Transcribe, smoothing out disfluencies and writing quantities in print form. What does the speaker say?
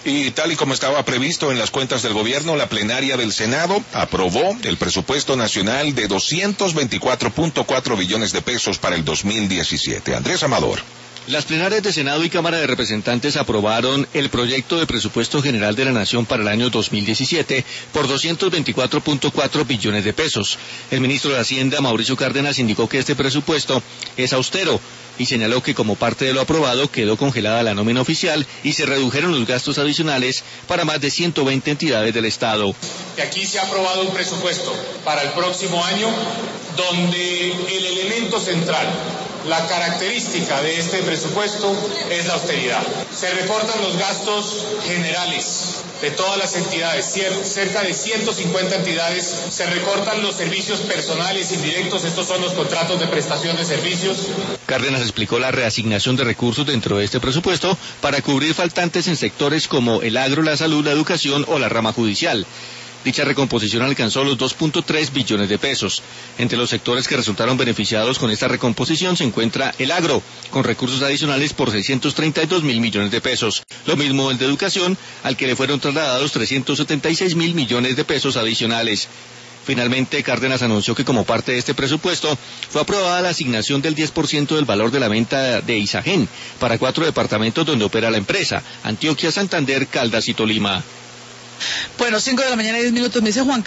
Y tal y como estaba previsto en las cuentas del gobierno, la plenaria del Senado aprobó el presupuesto nacional de 224.4 billones de pesos para el 2017. Andrés Amador. Las plenarias de Senado y Cámara de Representantes aprobaron el proyecto de presupuesto general de la Nación para el año 2017 por 224.4 billones de pesos. El ministro de Hacienda, Mauricio Cárdenas, indicó que este presupuesto es austero y señaló que como parte de lo aprobado quedó congelada la nómina oficial y se redujeron los gastos adicionales para más de 120 entidades del Estado. Aquí se ha aprobado un presupuesto para el próximo año donde el elemento central, la característica de este presupuesto es la austeridad. Se recortan los gastos generales de todas las entidades, cerca de 150 entidades, se recortan los servicios personales indirectos, estos son los contratos de prestación de servicios. Cárdenas explicó la reasignación de recursos dentro de este presupuesto para cubrir faltantes en sectores como el agro, la salud, la educación o la rama judicial. Dicha recomposición alcanzó los 2.3 billones de pesos. Entre los sectores que resultaron beneficiados con esta recomposición se encuentra el agro, con recursos adicionales por 632 mil millones de pesos. Lo mismo el de educación, al que le fueron trasladados 376 mil millones de pesos adicionales. Finalmente, Cárdenas anunció que como parte de este presupuesto fue aprobada la asignación del 10% del valor de la venta de Isagen para 4 departamentos donde opera la empresa: Antioquia, Santander, Caldas y Tolima. Bueno, 5 de la mañana y 10 minutos, me dice Juan